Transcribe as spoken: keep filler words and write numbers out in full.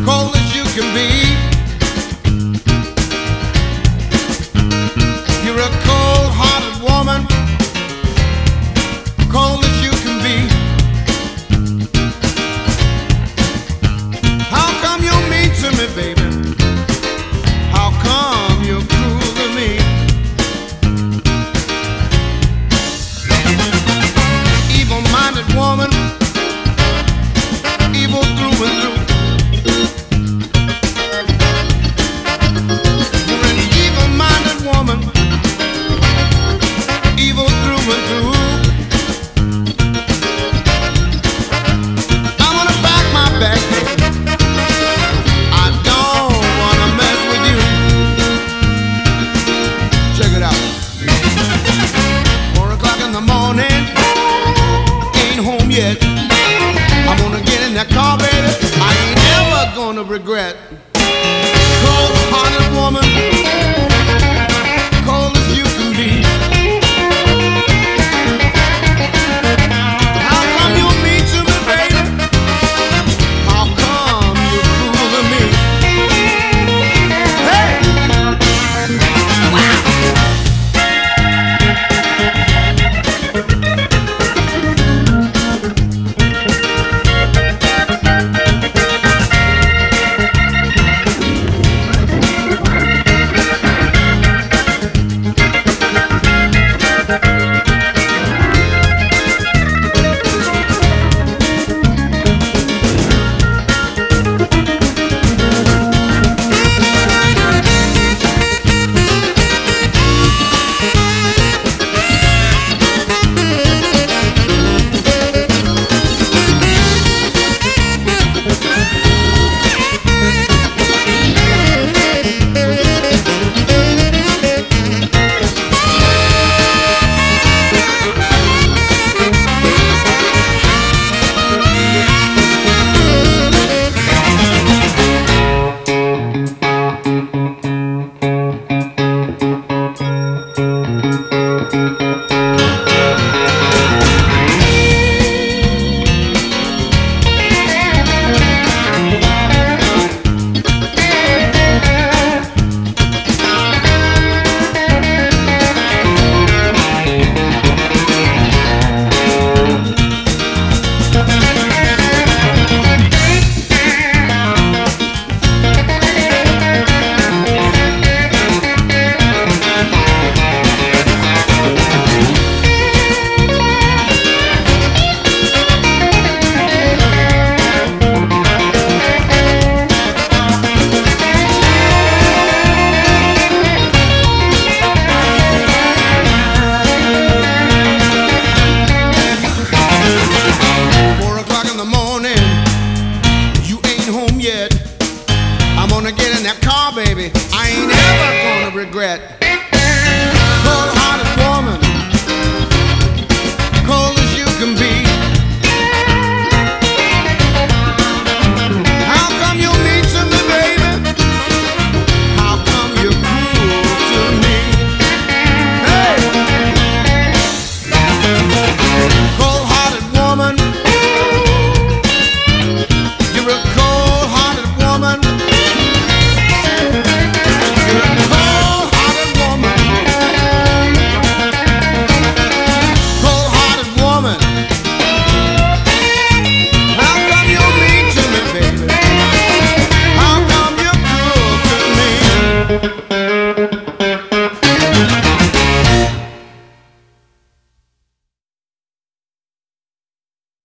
cold as you can be. You're a cold-hearted woman, cold as you can be. How come you're mean to me, baby? How come you're cruel to me? Evil-minded woman, evil through and through. You're an evil-minded woman, evil through and through. I'm gonna pack my bag, I don't wanna mess with you. Check it out. Four o'clock in the morning, ain't home yet. I'm gonna get in that car, baby, I ain't ever gonna regret. Cold-hearted woman, cold as you can be. How come you're mean to me, baby? How come you're cruel to me? Hey! I'm gonna get in that car, baby, I ain't ever gonna regret. Cold-hearted woman, cold as you can be. How come you're mean to me, baby? How come you're cruel to me? Hey! Cold-hearted woman, you're a cold-hearted woman. Thank you.